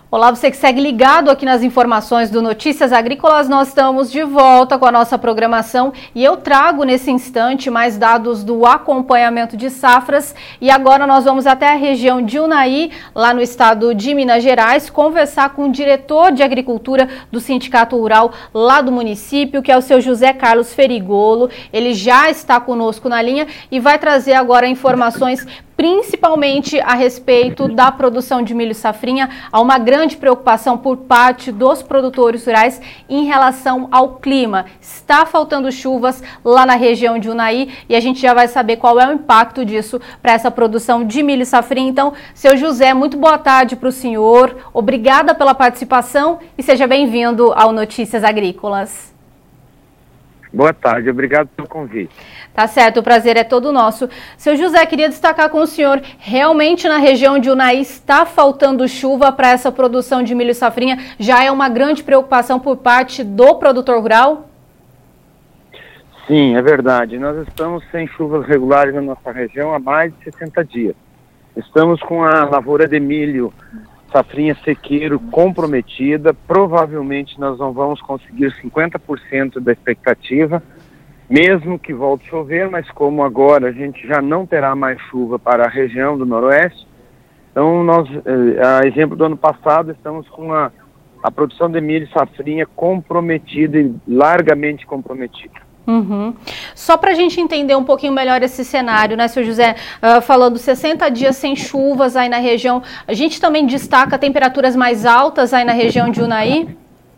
Olá, você que segue ligado aqui nas informações do Notícias Agrícolas, nós estamos de volta com a nossa programação e eu trago nesse instante mais dados do acompanhamento de safras e agora nós vamos até a região de Unai, lá no estado de Minas Gerais, conversar com o diretor de agricultura do Sindicato Rural lá do município, que é o seu José Carlos Ferigolo. Ele já está conosco na linha e vai trazer agora informações principalmente a respeito da produção de milho safrinha. Há uma grande preocupação por parte dos produtores rurais em relação ao clima. Está faltando chuvas lá na região de Unai e a gente já vai saber qual é o impacto disso para essa produção de milho safrinha. Então, seu José, muito boa tarde para o senhor. Obrigada pela participação e seja bem-vindo ao Notícias Agrícolas. Boa tarde, obrigado pelo convite. Tá certo, o prazer é todo nosso. Seu José, queria destacar com o senhor, realmente na região de Unai está faltando chuva para essa produção de milho safrinha? Já é uma grande preocupação por parte do produtor rural? Sim, é verdade. Nós estamos sem chuvas regulares na nossa região há mais de 60 dias. Estamos com a lavoura de milho safrinha sequeiro comprometida. Provavelmente nós não vamos conseguir 50% da expectativa, mesmo que volte a chover, mas como agora a gente já não terá mais chuva para a região do Noroeste, então nós, a exemplo do ano passado, estamos com a produção de milho safrinha comprometida e largamente comprometida. Uhum. Só para a gente entender um pouquinho melhor esse cenário, né, seu José, falando 60 dias sem chuvas aí na região, a gente também destaca temperaturas mais altas aí na região de Unai?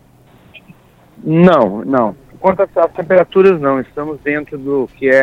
Não. Quanto às temperaturas, não. Estamos dentro do que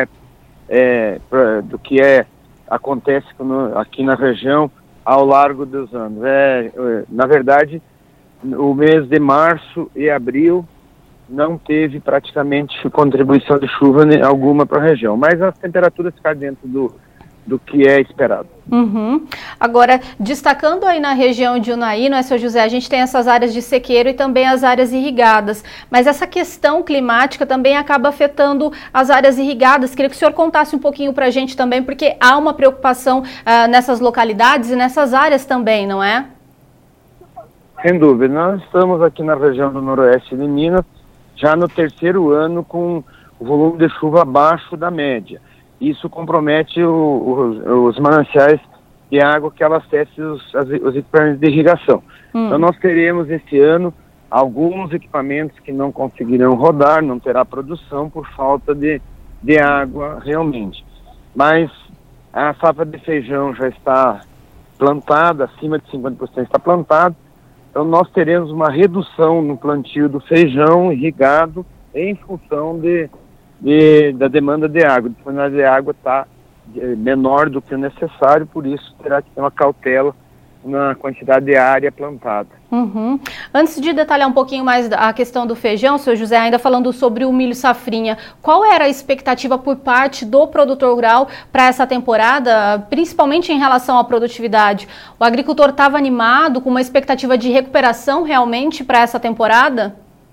acontece aqui na região ao largo dos anos. Na verdade, o mês de março e abril não teve praticamente contribuição de chuva alguma para a região, mas as temperaturas ficaram dentro do que é esperado. Uhum. Agora, destacando aí na região de Unai, não é, seu José, a gente tem essas áreas de sequeiro e também as áreas irrigadas, mas essa questão climática também acaba afetando as áreas irrigadas. Queria que o senhor contasse um pouquinho para a gente também, porque há uma preocupação nessas localidades e nessas áreas também, não é? Sem dúvida, nós estamos aqui na região do Noroeste de Minas, já no terceiro ano com o volume de chuva abaixo da média. Isso compromete os mananciais de água que abastecem os equipamentos de irrigação. Então nós teremos esse ano alguns equipamentos que não conseguirão rodar, não terá produção por falta de água realmente. Mas a safra de feijão já está plantada, acima de 50% está plantado. Então nós teremos uma redução no plantio do feijão irrigado em função da demanda de água. A disponibilidade de água está menor do que o necessário, por isso terá que ter uma cautela na quantidade de área plantada. Uhum. Antes de detalhar um pouquinho mais a questão do feijão, seu José, ainda falando sobre o milho safrinha, qual era a expectativa por parte do produtor rural para essa temporada, principalmente em relação à produtividade? O agricultor estava animado, com uma expectativa de recuperação realmente para essa temporada?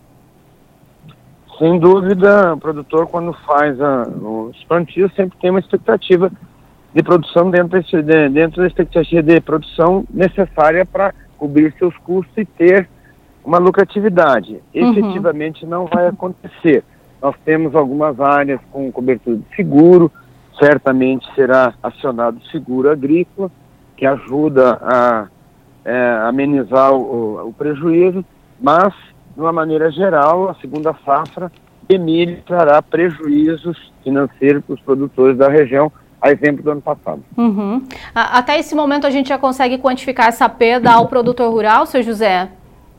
Sem dúvida, o produtor, quando faz os plantios, sempre tem uma expectativa de produção dentro da expectativa de produção necessária para cobrir seus custos e ter uma lucratividade. Efetivamente não vai acontecer. Nós temos algumas áreas com cobertura de seguro, certamente será acionado o seguro agrícola, que ajuda a amenizar o prejuízo, mas, de uma maneira geral, a segunda safra de milho trará prejuízos financeiros para os produtores da região, a exemplo do ano passado. Uhum. Até esse momento a gente já consegue quantificar essa perda ao produtor rural, seu José?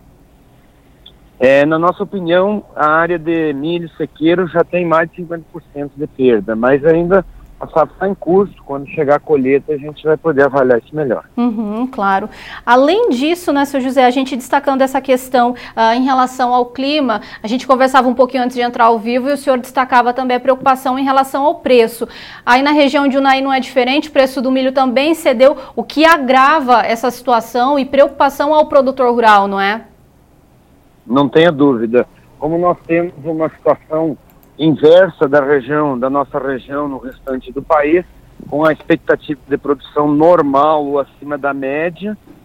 Na nossa opinião, a área de milho sequeiro já tem mais de 50% de perda, mas ainda a safra está em curso. Quando chegar a colheita, a gente vai poder avaliar isso melhor. Uhum, claro. Além disso, né, seu José, a gente destacando essa questão em relação ao clima, a gente conversava um pouquinho antes de entrar ao vivo e o senhor destacava também a preocupação em relação ao preço. Aí na região de Unai não é diferente, o preço do milho também cedeu, o que agrava essa situação e preocupação ao produtor rural, não é? Não tenha dúvida. Como nós temos uma situação inversa da nossa região no restante do país, com a expectativa de produção normal ou acima da média,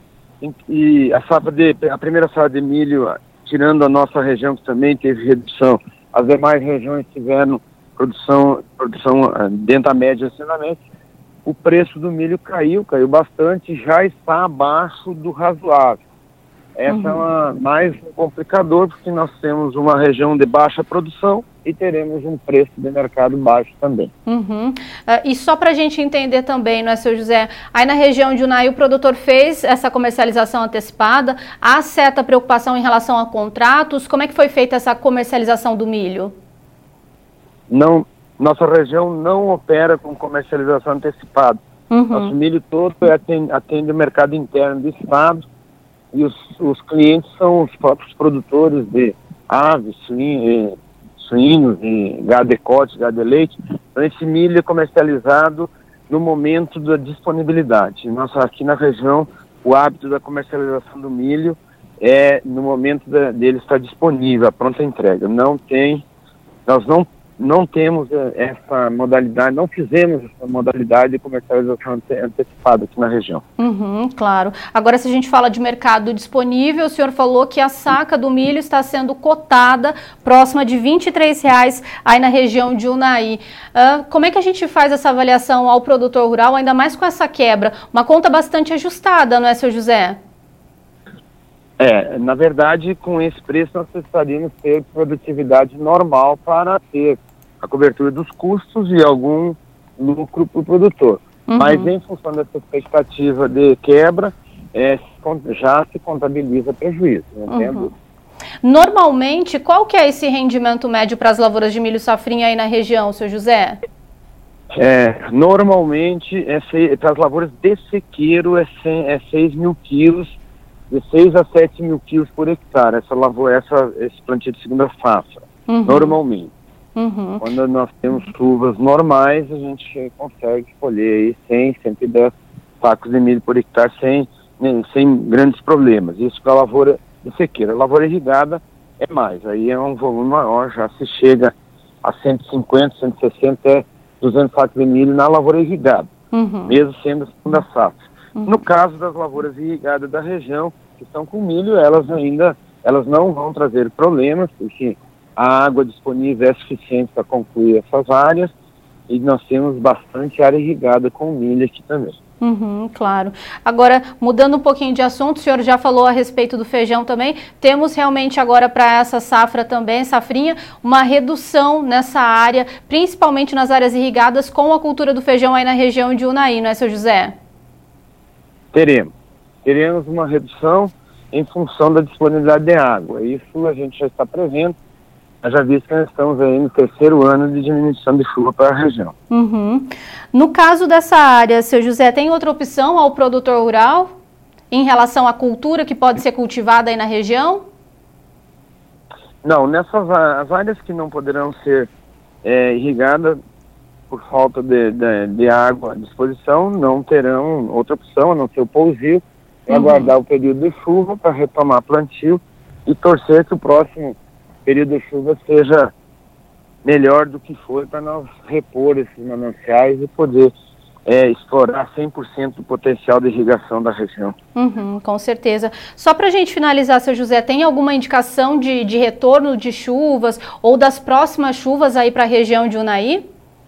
e a primeira safra de milho, tirando a nossa região que também teve redução, as demais regiões tiveram produção dentro da média nacionalmente. O preço do milho caiu bastante, já está abaixo do razoável. Essa é mais um complicador, porque nós temos uma região de baixa produção e teremos um preço de mercado baixo também. E só para a gente entender também, não é, seu José, aí na região de Unai o produtor fez essa comercialização antecipada, há certa preocupação em relação a contratos, como é que foi feita essa comercialização do milho? Não, nossa região não opera com comercialização antecipada. Nosso milho todo atende o mercado interno do estado, e os clientes são os próprios produtores de aves, suínos, e gado de corte, gado de leite. Então esse milho é comercializado no momento da disponibilidade. Aqui na região, o hábito da comercialização do milho é no momento dele estar disponível, a pronta entrega. Nós não temos essa modalidade, não fizemos essa modalidade de comercialização antecipada aqui na região. Claro. Agora, se a gente fala de mercado disponível, o senhor falou que a saca do milho está sendo cotada próxima de R$ 23,00 aí na região de Unai. Como é que a gente faz essa avaliação ao produtor rural, ainda mais com essa quebra? Uma conta bastante ajustada, não é, seu José? Na verdade, com esse preço nós precisaríamos ter produtividade normal para ter a cobertura dos custos e algum lucro para o produtor. Mas em função dessa expectativa de quebra, já se contabiliza prejuízo. Normalmente, qual que é esse rendimento médio para as lavouras de milho safrinha aí na região, seu José? Normalmente, para as lavouras de sequeiro, é 6 mil quilos, de 6 a 7 mil quilos por hectare, esse plantio de segunda safra, normalmente. Quando nós temos chuvas normais, a gente consegue colher aí 100, 110 sacos de milho por hectare sem grandes problemas. Isso para a lavoura de sequeira. A lavoura irrigada é mais, aí é um volume maior, já se chega a 150, 160, 200 sacos de milho na lavoura irrigada, mesmo sendo a segunda safra. No caso das lavouras irrigadas da região, que estão com milho, elas não vão trazer problemas, porque a água disponível é suficiente para concluir essas áreas, e nós temos bastante área irrigada com milho aqui também. Claro. Agora, mudando um pouquinho de assunto, o senhor já falou a respeito do feijão também, temos realmente agora para essa safra também, safrinha, uma redução nessa área, principalmente nas áreas irrigadas, com a cultura do feijão aí na região de Unai, não é, seu José? Teremos uma redução em função da disponibilidade de água. Isso a gente já está prevendo, já visto que nós estamos aí no terceiro ano de diminuição de chuva para a região. No caso dessa área, seu José, tem outra opção ao produtor rural em relação à cultura que pode ser cultivada aí na região? Não, as áreas que não poderão ser irrigadas por falta de água à disposição, não terão outra opção, a não ser o pousio, aguardar o período de chuva para retomar plantio e torcer que o próximo período de chuva seja melhor do que foi, para nós repor esses mananciais e poder explorar 100% do potencial de irrigação da região. Com certeza. Só para a gente finalizar, seu José, tem alguma indicação de retorno de chuvas ou das próximas chuvas aí para a região de Unai?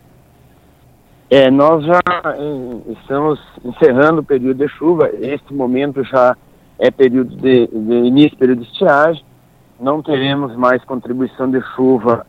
Nós já estamos encerrando o período de chuva. Este momento já é período de início, período de estiagem. Não teremos mais contribuição de chuva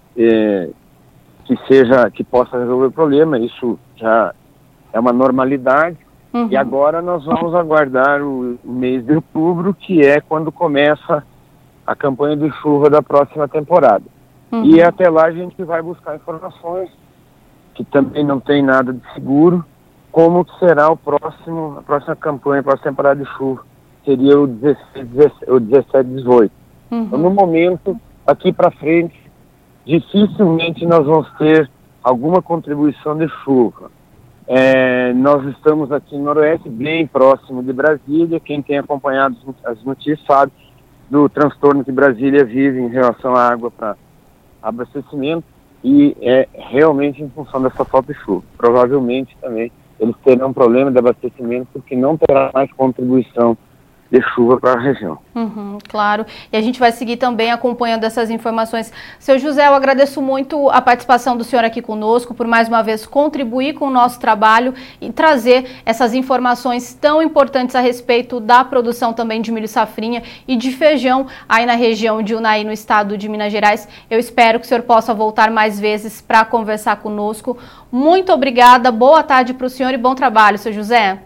que possa resolver o problema. Isso já é uma normalidade. E agora nós vamos aguardar o mês de outubro, que é quando começa a campanha de chuva da próxima temporada. E até lá a gente vai buscar informações, que também não tem nada de seguro, como que será a próxima campanha, a próxima temporada de chuva. Seria o 17, 18. Então, no momento, aqui para frente, dificilmente nós vamos ter alguma contribuição de chuva. Nós estamos aqui no Noroeste, bem próximo de Brasília. Quem tem acompanhado as notícias sabe do transtorno que Brasília vive em relação à água para abastecimento, e é realmente em função dessa falta de chuva. Provavelmente também eles terão problema de abastecimento, porque não terá mais contribuição de chuva para a região. Claro, e a gente vai seguir também acompanhando essas informações. Seu José, eu agradeço muito a participação do senhor aqui conosco, por mais uma vez contribuir com o nosso trabalho e trazer essas informações tão importantes a respeito da produção também de milho safrinha e de feijão aí na região de Unai, no estado de Minas Gerais. Eu espero que o senhor possa voltar mais vezes para conversar conosco. Muito obrigada, boa tarde para o senhor e bom trabalho, seu José.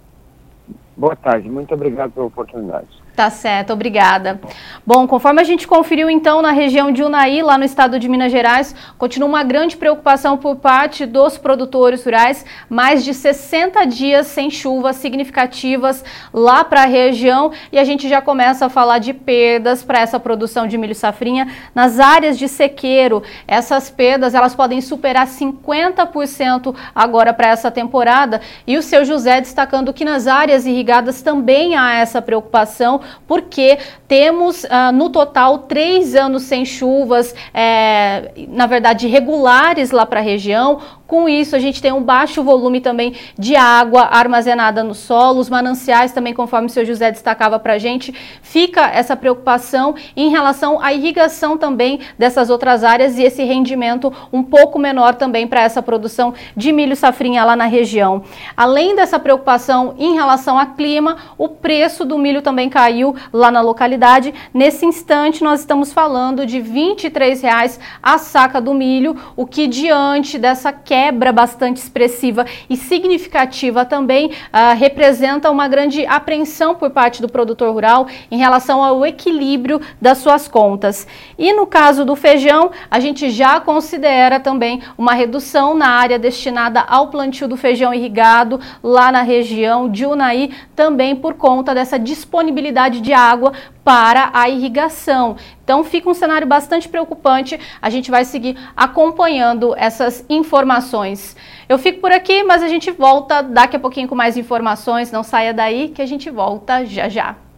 Boa tarde, muito obrigado pela oportunidade. Tá certo, obrigada. Bom, conforme a gente conferiu então na região de Unai, lá no estado de Minas Gerais, continua uma grande preocupação por parte dos produtores rurais, mais de 60 dias sem chuvas significativas lá para a região, e a gente já começa a falar de perdas para essa produção de milho safrinha nas áreas de sequeiro. Essas perdas, elas podem superar 50% agora para essa temporada, e o seu José destacando que nas áreas irrigadas também há essa preocupação, porque temos no total 3 anos sem chuvas, na verdade regulares lá para a região. Com isso, a gente tem um baixo volume também de água armazenada no solo, os mananciais também, conforme o seu José destacava para a gente, fica essa preocupação em relação à irrigação também dessas outras áreas e esse rendimento um pouco menor também para essa produção de milho safrinha lá na região. Além dessa preocupação em relação ao clima, o preço do milho também caiu lá na localidade. Nesse instante, nós estamos falando de R$ 23,00 a saca do milho, o que diante dessa quebra bastante expressiva e significativa também representa uma grande apreensão por parte do produtor rural em relação ao equilíbrio das suas contas. E no caso do feijão, a gente já considera também uma redução na área destinada ao plantio do feijão irrigado lá na região de Unai, também por conta dessa disponibilidade de água para a irrigação. Então fica um cenário bastante preocupante, a gente vai seguir acompanhando essas informações. Eu fico por aqui, mas a gente volta daqui a pouquinho com mais informações, não saia daí que a gente volta já já.